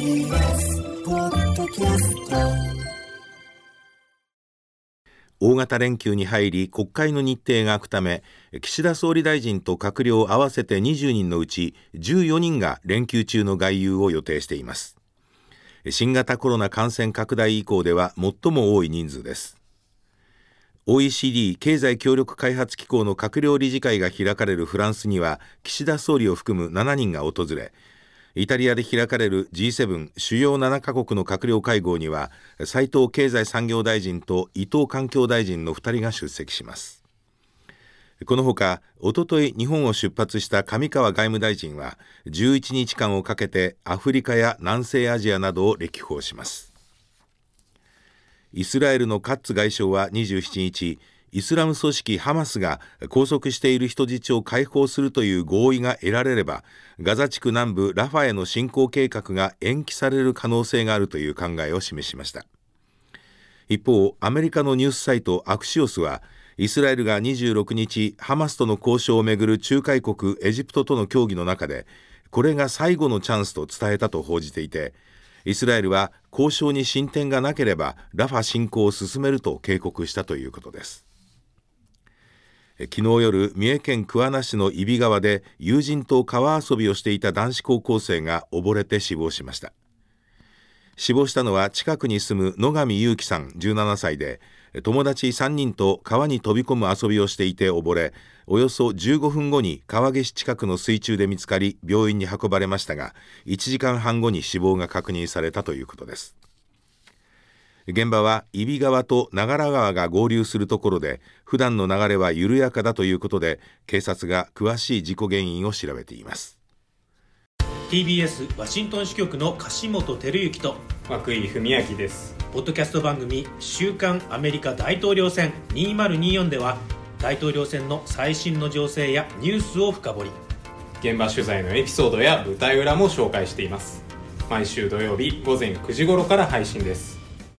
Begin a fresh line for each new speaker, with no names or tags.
TBS ポッドキャスト。
大型連休に入り国会の日程が空くため、岸田総理大臣と閣僚合わせて20人のうち14人が連休中の外遊を予定しています。新型コロナ感染拡大以降では最も多い人数です。OECD 経済協力開発機構の閣僚理事会が開かれるフランスには岸田総理を含む7人が訪れ、イタリアで開かれる G7 主要7カ国の閣僚会合には斉藤経済産業大臣と伊藤環境大臣の2人が出席します。このほか、おととい日本を出発した上川外務大臣は11日間をかけてアフリカや南西アジアなどを歴訪します。イスラエルのカッツ外相は27日、イスラム組織ハマスが拘束している人質を解放するという合意が得られれば、ガザ地区南部ラファへの侵攻計画が延期される可能性があるという考えを示しました。一方、アメリカのニュースサイトアクシオスは、イスラエルが26日ハマスとの交渉をめぐる仲介国エジプトとの協議の中で、これが最後のチャンスと伝えたと報じていて、イスラエルは交渉に進展がなければラファ侵攻を進めると警告したということです。昨日夜、三重県桑名市の揖斐川で友人と川遊びをしていた男子高校生が溺れて死亡しました。死亡したのは近くに住む野上優樹さん17歳で、友達3人と川に飛び込む遊びをしていて溺れ、およそ15分後に川岸近くの水中で見つかり病院に運ばれましたが、1時間半後に死亡が確認されたということです。現場は揖斐川と長良川が合流するところで、普段の流れは緩やかだということで、警察が詳しい事故原因を調べています。
TBS ワシントン支局の樫本照之と
涌井文明です。
ポッドキャスト番組週刊アメリカ大統領選2024では、大統領選の最新の情勢やニュースを深掘り、
現場取材のエピソードや舞台裏も紹介しています。毎週土曜日午前9時頃から配信です。